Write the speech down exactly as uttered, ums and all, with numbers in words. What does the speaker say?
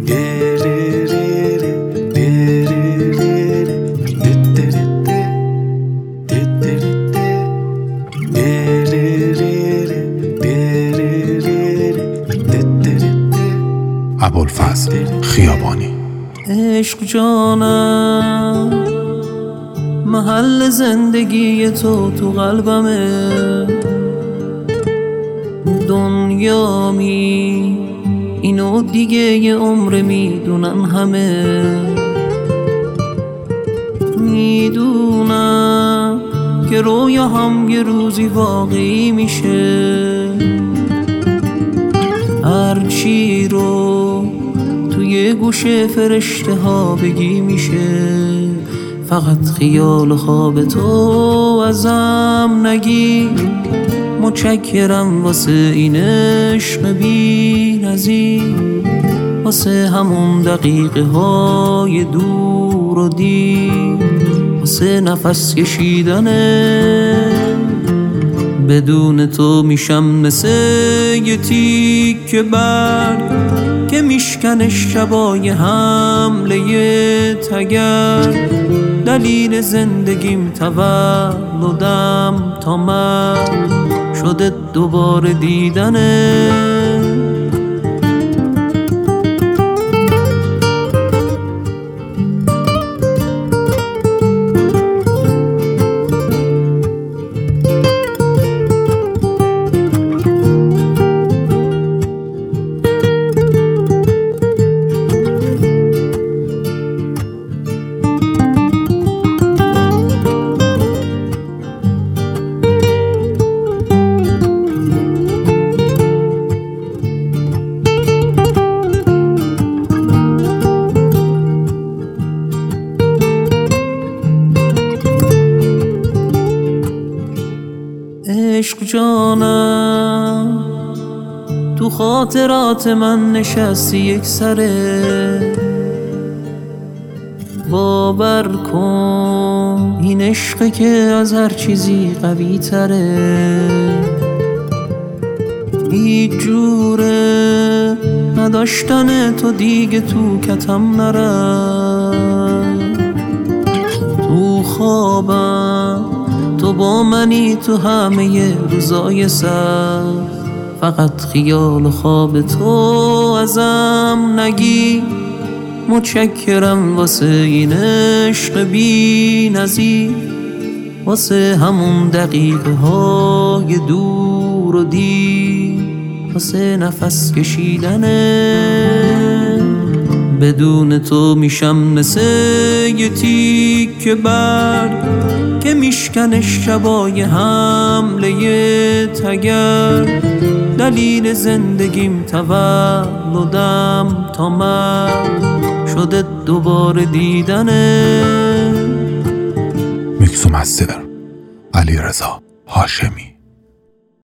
ابوالفضل خیابانی. عشق جانم، محل زندگی تو تو قلبمه، دنیامی اینو دیگه یه عمر میدونن همه. میدونم که رویا هم یه روزی واقعی میشه، هرچی رو توی گوشه فرشته ها بگی میشه. فقط خیال و خواب تو ازم نگی، متشکرم واسه این عشق بی نظیر، واسه همون دقیقه های دور و دیر، واسه نفس کشیدنه. بدون تو میشم مثل یه تیکه برگ که میشکنه شبای حمله تگر. دلیل زندگیم تولدم تا من شده دوباره دیدنه. عشق جانم، تو خاطرات من نشستی یک سره. باور کن این عشقه که از هر چیزی قوی تره. هیچ جوره نداشتن تو دیگه تو کتم نره. تو خوابم تو با منی تو همه روزای سر، فقط خیال و خواب تو ازم نگی. متشکرم واسه این عشق بی نظیر، واسه همون دقیقه های دور و دیر، واسه نفس کشیدنه. بدون تو میشم مثل یه تیکه برگ که میشکنه شبای حمله تگر. دلیل زندگیم تولدم تا من شده دوباره دیدنه. میکس و مستر علیرضا هاشمی.